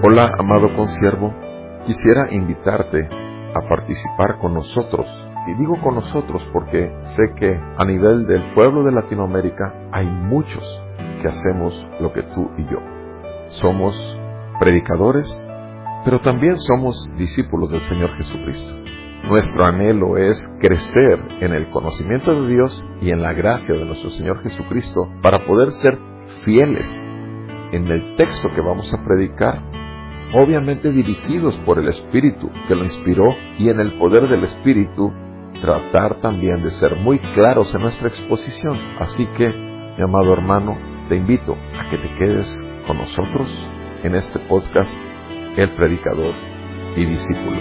Hola, amado consiervo, quisiera invitarte a participar con nosotros. Y digo con nosotros porque sé que a nivel del pueblo de Latinoamérica hay muchos que hacemos lo que tú y yo. Somos predicadores, pero también somos discípulos del Señor Jesucristo. Nuestro anhelo es crecer en el conocimiento de Dios y en la gracia de nuestro Señor Jesucristo para poder ser fieles en el texto que vamos a predicar, obviamente dirigidos por el Espíritu que lo inspiró, y en el poder del Espíritu tratar también de ser muy claros en nuestra exposición. Así que, mi amado hermano, te invito a que te quedes con nosotros en este podcast, El Predicador y Discípulo.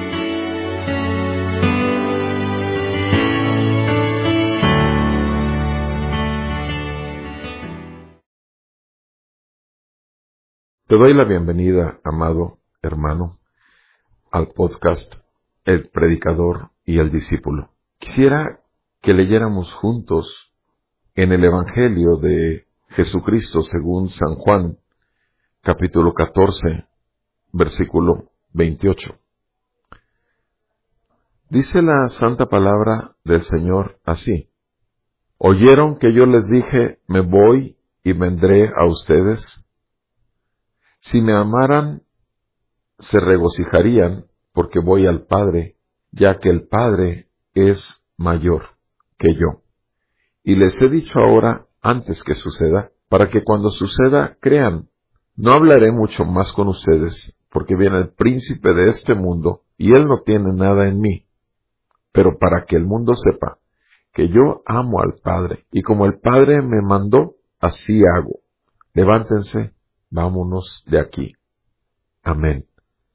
Te doy la bienvenida, amado hermano, al podcast El Predicador y el Discípulo. Quisiera que leyéramos juntos en el Evangelio de Jesucristo según San Juan, capítulo 14, versículo 28. Dice la santa palabra del Señor así: ¿Oyeron que yo les dije, me voy y vendré a ustedes? Si me amaran, se regocijarían porque voy al Padre, ya que el Padre es mayor que yo. Y les he dicho ahora, antes que suceda, para que cuando suceda crean. No hablaré mucho más con ustedes, porque viene el príncipe de este mundo, y él no tiene nada en mí. Pero para que el mundo sepa que yo amo al Padre, y como el Padre me mandó, así hago. Levántense, vámonos de aquí. Amén.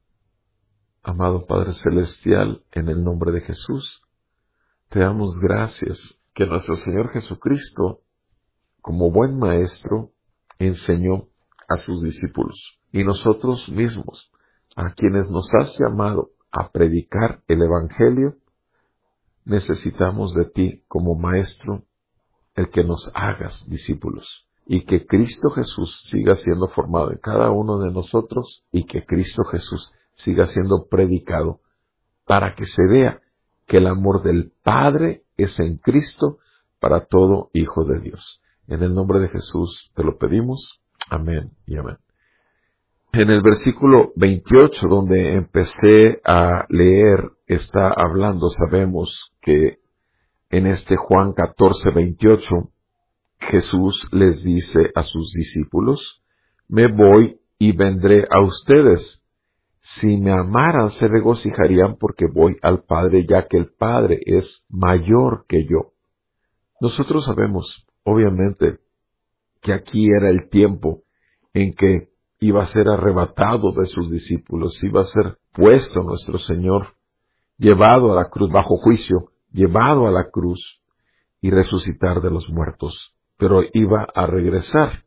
Amado Padre Celestial, en el nombre de Jesús, te damos gracias que nuestro Señor Jesucristo, como buen maestro, enseñó a sus discípulos. Y nosotros mismos, a quienes nos has llamado a predicar el Evangelio, necesitamos de ti como maestro, el que nos hagas discípulos. Y que Cristo Jesús siga siendo formado en cada uno de nosotros, y que Cristo Jesús siga siendo predicado, para que se vea que el amor del Padre es en Cristo para todo hijo de Dios. En el nombre de Jesús te lo pedimos. Amén y amén. En el versículo 28, donde empecé a leer, está hablando, sabemos que en este Juan 14, 28, Jesús les dice a sus discípulos, me voy y vendré a ustedes. Si me amaran, se regocijarían porque voy al Padre, ya que el Padre es mayor que yo. Nosotros sabemos, obviamente, que aquí era el tiempo en que iba a ser arrebatado de sus discípulos, iba a ser puesto nuestro Señor, llevado a la cruz, bajo juicio, llevado a la cruz y resucitar de los muertos. Pero iba a regresar.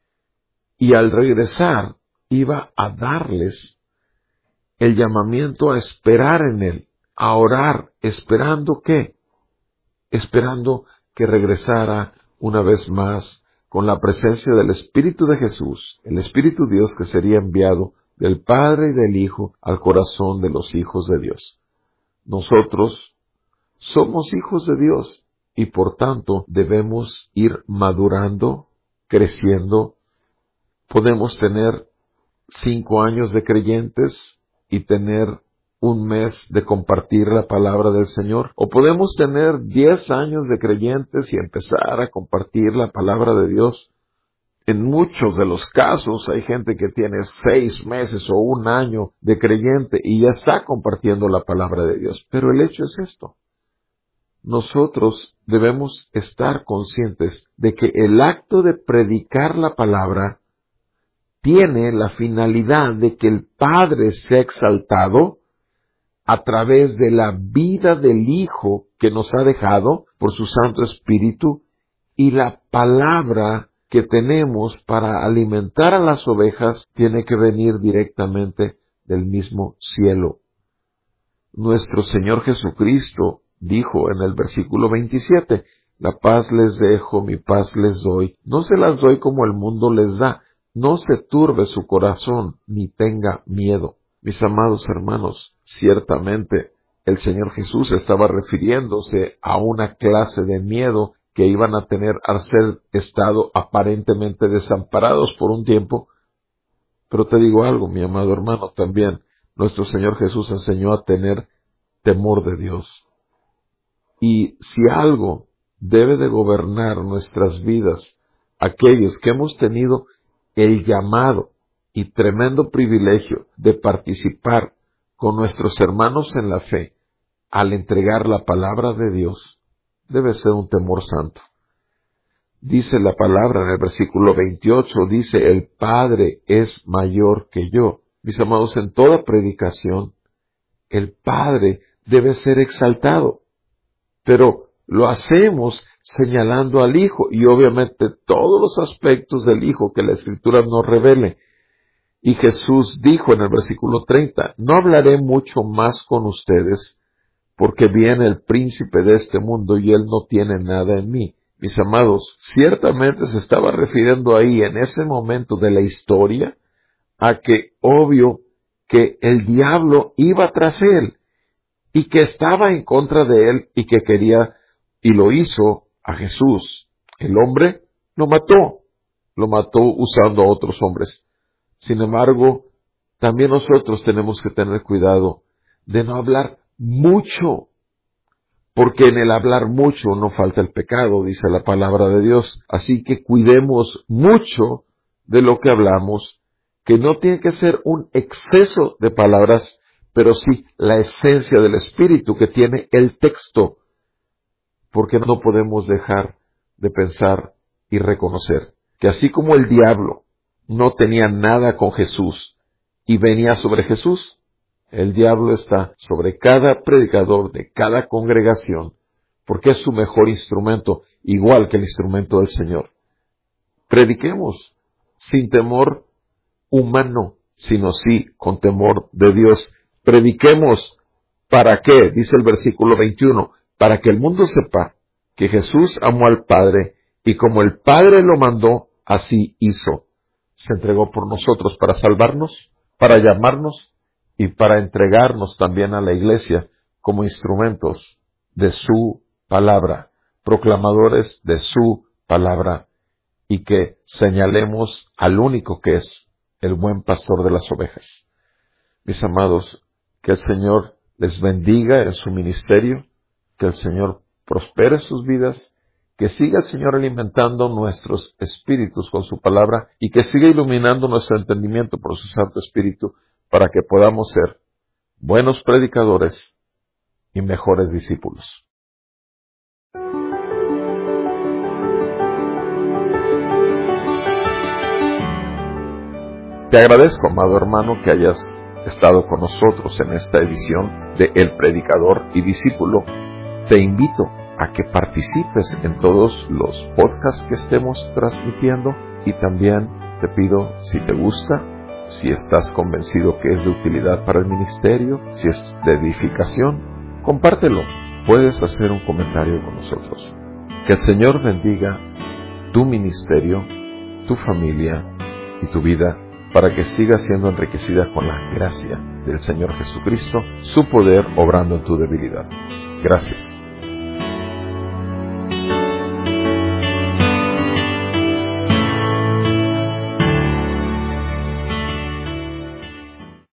Y al regresar, iba a darles el llamamiento a esperar en Él, a orar, ¿esperando qué? Esperando que regresara una vez más con la presencia del Espíritu de Jesús, el Espíritu Dios que sería enviado del Padre y del Hijo al corazón de los hijos de Dios. Nosotros somos hijos de Dios y por tanto debemos ir madurando, creciendo. Podemos tener 5 años de creyentes y tener un mes de compartir la palabra del Señor. O podemos tener 10 años de creyentes y empezar a compartir la palabra de Dios. En muchos de los casos hay gente que tiene 6 meses o 1 año de creyente y ya está compartiendo la palabra de Dios. Pero el hecho es esto. Nosotros debemos estar conscientes de que el acto de predicar la palabra tiene la finalidad de que el Padre sea exaltado a través de la vida del Hijo que nos ha dejado por su Santo Espíritu y la palabra que tenemos para alimentar a las ovejas tiene que venir directamente del mismo cielo. Nuestro Señor Jesucristo dijo en el versículo 27, la paz les dejo, mi paz les doy. No se las doy como el mundo les da. no se turbe su corazón ni tenga miedo. Mis amados hermanos, ciertamente el Señor Jesús estaba refiriéndose a una clase de miedo que iban a tener al ser estado aparentemente desamparados por un tiempo. Pero te digo algo, mi amado hermano, también nuestro Señor Jesús enseñó a tener temor de Dios. Y si algo debe de gobernar nuestras vidas, aquellos que hemos tenido el llamado y tremendo privilegio de participar con nuestros hermanos en la fe al entregar la palabra de Dios, debe ser un temor santo. Dice la palabra en el versículo 28, dice, el Padre es mayor que yo. Mis amados, en toda predicación, el Padre debe ser exaltado, pero lo hacemos señalando al Hijo y obviamente todos los aspectos del Hijo que la Escritura nos revele. Y Jesús dijo en el versículo 30, no hablaré mucho más con ustedes, porque viene el príncipe de este mundo y él no tiene nada en mí. Mis amados, ciertamente se estaba refiriendo ahí en ese momento de la historia a que obvio que el diablo iba tras él y que estaba en contra de él y que quería y lo hizo a Jesús. El hombre lo mató usando a otros hombres. Sin embargo, también nosotros tenemos que tener cuidado de no hablar mucho, porque en el hablar mucho no falta el pecado, dice la palabra de Dios. Así que cuidemos mucho de lo que hablamos, que no tiene que ser un exceso de palabras, pero sí la esencia del Espíritu que tiene el texto, porque no podemos dejar de pensar y reconocer que así como el diablo no tenía nada con Jesús y venía sobre Jesús, el diablo está sobre cada predicador de cada congregación, porque es su mejor instrumento, igual que el instrumento del Señor. Prediquemos sin temor humano, sino sí con temor de Dios. Prediquemos, ¿para qué? Dice el versículo 21, para que el mundo sepa que Jesús amó al Padre, y como el Padre lo mandó, así hizo. Se entregó por nosotros para salvarnos, para llamarnos, y para entregarnos también a la iglesia como instrumentos de su palabra, proclamadores de su palabra, y que señalemos al único que es el buen pastor de las ovejas. Mis amados, que el Señor les bendiga en su ministerio, que el Señor prospere sus vidas, que siga el Señor alimentando nuestros espíritus con su palabra y que siga iluminando nuestro entendimiento por su Santo Espíritu, para que podamos ser buenos predicadores y mejores discípulos. Te agradezco, amado hermano, que hayas estado con nosotros en esta edición de El Predicador y Discípulo. Te invito a que participes en todos los podcasts que estemos transmitiendo y también te pido, si te gusta, si estás convencido que es de utilidad para el ministerio, si es de edificación, compártelo. Puedes hacer un comentario con nosotros. Que el Señor bendiga tu ministerio, tu familia y tu vida para que siga siendo enriquecida con la gracia del Señor Jesucristo, su poder obrando en tu debilidad. Gracias.